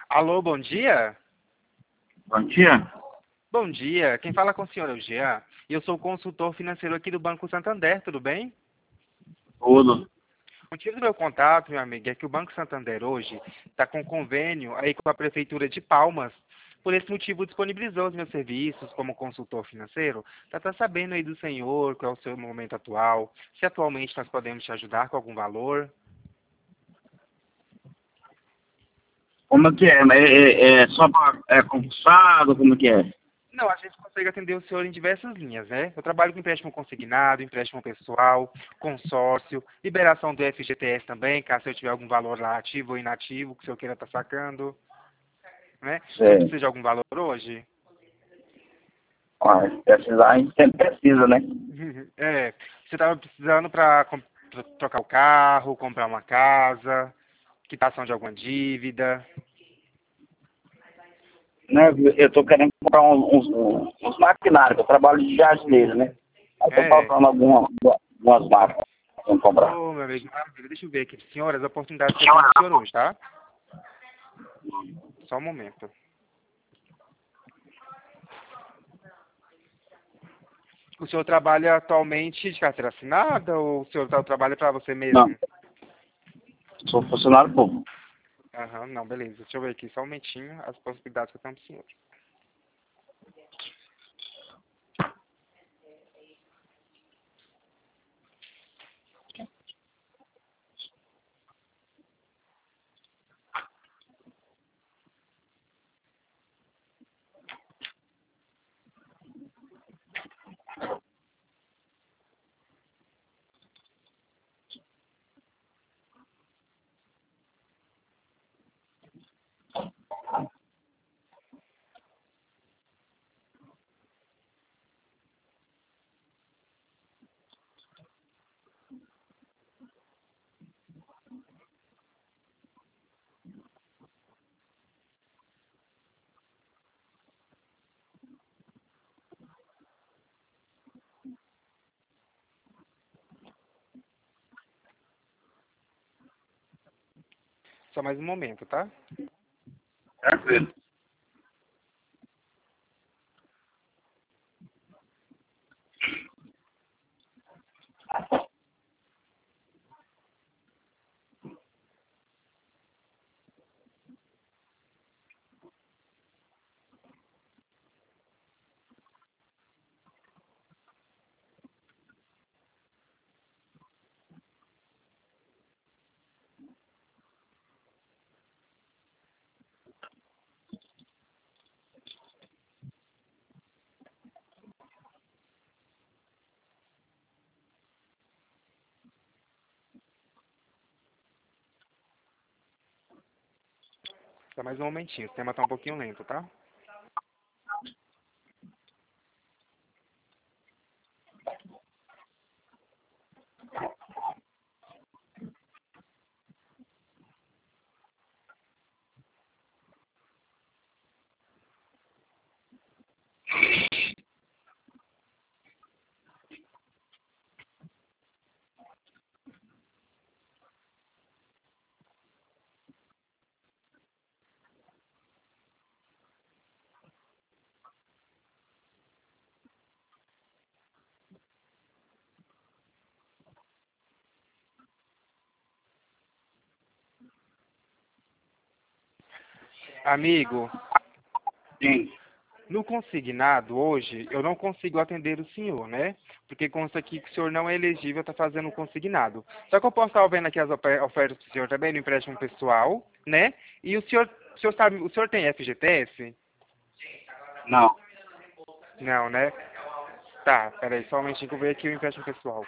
Alô, bom dia? Bom dia. Bom dia, quem fala com o senhor é o Jean. E eu sou o consultor financeiro aqui do Banco Santander, tudo bem? Tudo. O motivo do meu contato, meu amigo, é que o Banco Santander hoje está com convênio aí com a Prefeitura de Palmas. Por esse motivo, disponibilizou os meus serviços como consultor financeiro. Para estar sabendo aí do senhor, qual é o seu momento atual, se atualmente nós podemos te ajudar com algum valor. Como é que é? É só para concursado? Como é que é? Não, a gente consegue atender o senhor em diversas linhas, né? Eu trabalho com empréstimo consignado, empréstimo pessoal, consórcio, liberação do FGTS também, caso eu tiver algum valor lá ativo ou inativo que o senhor queira estar sacando, né? O senhor Sei. precisa de algum valor hoje? Ah, precisar, a gente sempre precisa, né? É, você estava precisando para trocar o carro, comprar uma casa, quitação de alguma dívida. Né, eu tô querendo comprar uns maquinários, que eu trabalho de jardineiro, né? Aí tô É. faltando algumas máquinas pra comprar. Ô, meu amigo, maravilha. Deixa eu ver aqui, senhora, as oportunidades que eu tenho para o senhor hoje, tá? Só um momento. O senhor trabalha atualmente de carteira assinada ou o senhor trabalha para você Não, mesmo? sou funcionário público. Aham, não, beleza. Deixa eu ver aqui só um momentinho as possibilidades que eu tenho para o senhor. Só mais um momento, tá? Tranquilo. Só mais um momentinho. O sistema tá um pouquinho lento, tá? Amigo, Sim. no consignado hoje eu não consigo atender o senhor, né? Porque consta aqui que o senhor não é elegível a estar fazendo um consignado. Só que eu posso estar vendo aqui as ofertas do senhor também no empréstimo pessoal, né? E o senhor sabe, o senhor tem FGTS? Não. Não, né? Tá, peraí, só um momentinho que eu ver aqui o empréstimo pessoal.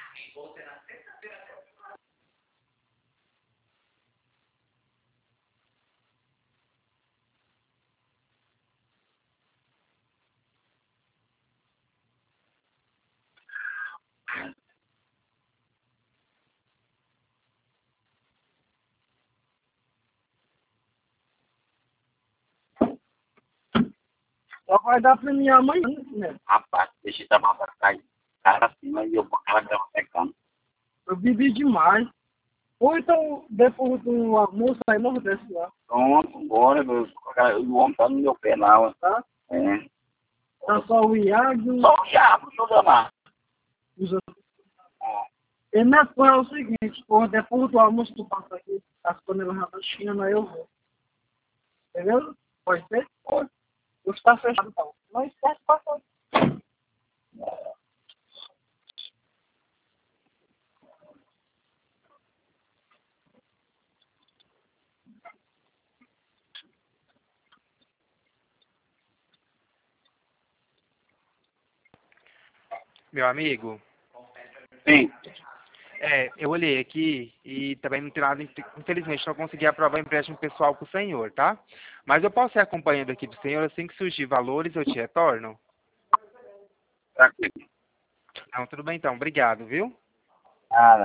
Só vai dar pra minha mãe, né? Rapaz, deixa eu tomar pra cá. Cara assim, mas eu vou aquela grama pegando. Eu bebi demais. Ou então, depois do almoço, aí nós desce lá, Pronto, bora. O homem tá no meu penal. tá? É. Tá só o Iago Só o diabo, toda lá. e os outros. E minha coisa é o seguinte, porra, depois do almoço tu passa aqui, as panelas já tá China, aí eu vou. Beleza? Pode ser? Pode. Hoje tá fechado, então. Não esquece de passar. Meu amigo, Sim. eu olhei aqui e também não tem nada, infelizmente não consegui aprovar o empréstimo pessoal com o senhor, tá? Mas eu posso ir acompanhando aqui do senhor, assim que surgir valores eu te retorno? Tranquilo. Não, tudo bem então, obrigado, viu? Nada.